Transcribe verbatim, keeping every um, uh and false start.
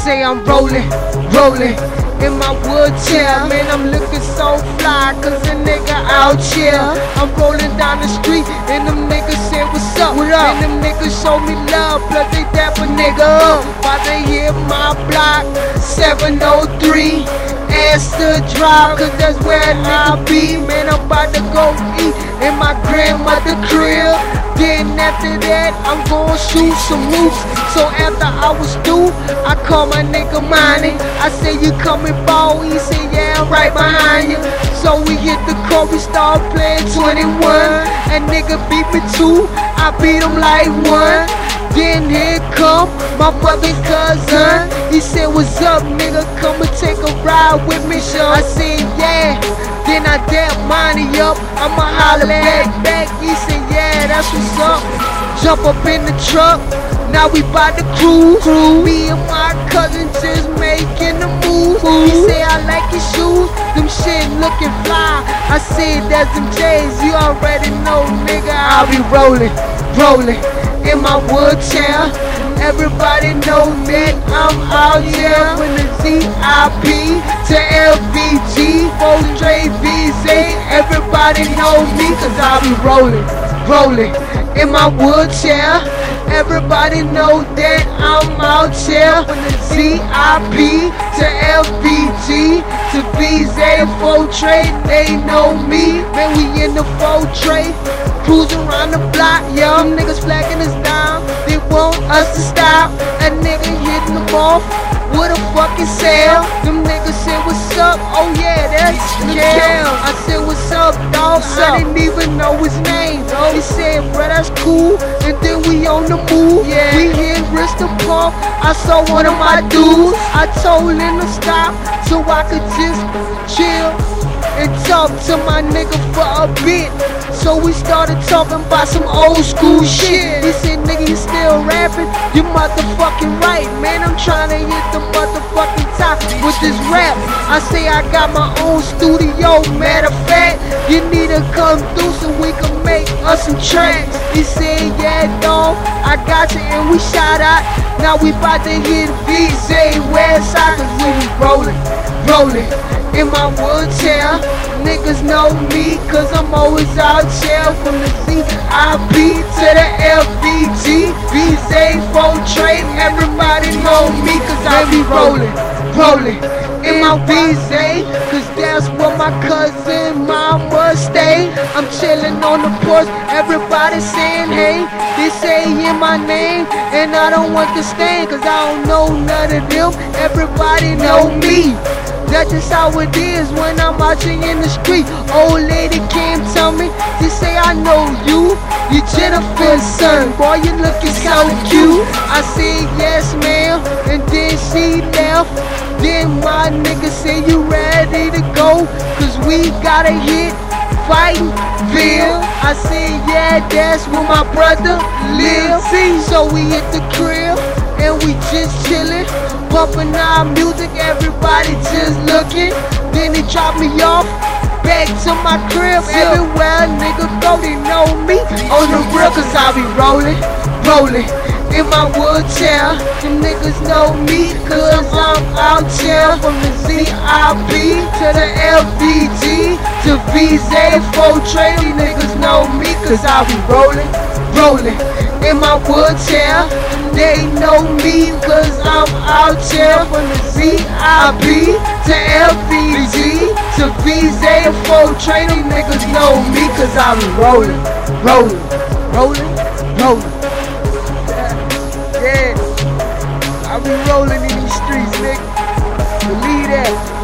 say I'm rolling, rolling in my wheelchair. Man, I'm looking so fly, cause a nigga out here. I'm rolling down the street, and them niggas say what's up. What up? And them niggas show me love, plus they dap a nigga up. While they hit my block, seven oh three. Ass to drive, cause that's where I be. Man, I'm about to go eat in my grandmother crib. Then after that, I'm gonna shoot some moose. So after I was through, I call my nigga Money. I say, you coming ball? He say, yeah, I'm right behind you. So we hit the court, we start playing twenty-one. And nigga beat me two, I beat him like one. Then here come my fucking cousin. He said, what's up, nigga? Come and take a ride with me, sure. I said, yeah. Then I dap Money up, I'ma holler back, back. He said, yeah, that's what's up. Jump up in the truck, now we bout to cruise. Me and my cousin just making the move. He say, I like your shoes, them shit looking fly. I said, that's them J's, you already know, nigga. I'll be rolling, rolling in my wheelchair. Everybody know that I'm out here. From the Z I P to L V G, four straight V Z. Everybody know me, cause I be rolling, rolling in my wheelchair. Everybody know that I'm out here. From the Z I P to L V G to V Z, four trade, they know me. Man, we in the four trade, cruising around the block. Young niggas flagging us down, they want us to stop. A nigga hitting them off with a fucking sale. Them niggas said, what's up? Oh yeah, that's Kel. I said, what's up, dog? I didn't even know his name. He said, bro, that's cool. And then we on the move. Yeah. We hit Bristol Park. I saw one of my dudes. I told him to stop so I could just chill and talk to my nigga for a bit. So we started talking about some old school shit. He said, nigga, you still rapping? You motherfucking right, man. I'm trying to hit the motherfucking top with this rap. I say I got my own studio. Matter of fact, you need to come through so we can make us some tracks. He said, yeah, dog, I got you, and we shot out. Now we bout to hit V Z Westside, cause we be rolling, rolling in my wheelchair. Niggas know me, cause I'm always out here. From the Z I P to the L V G, V Z, four trade. Everybody know me, cause I be rolling, rolling in my V Z, cause that's where my cousin mama stay. I'm chilling on the porch, everybody saying hey. They say in my name, and I don't want to stand, cause I don't know none of them. Everybody know me. That's just how it is when I'm marching in the street. Old lady came tell me, she say, I know you, you Jennifer's son, boy, you looking so cute. I said, yes, ma'am, and then she left. Then my nigga said, you ready to go? Cause we gotta hit Fightingville. I said, yeah, that's where my brother lives. So we hit the crib, and we just chillin', bumping our music, everybody just looking. Then they drop me off back to my crib. Everywhere a nigga go, they know me on the real, cause I be rolling, rolling in my wheelchair. Them niggas know me, cause I'm out here. From the Z I P to the L V G to V Z, four trade. These niggas know me, cause I be rolling, rolling in my wheelchair. They know me, cause I'm out here. From the Z I P to L V G to V Z, four trade. These niggas know me, cause I be rolling, rolling, rolling, rolling. Yeah, I be rolling in these streets, nigga. Believe that.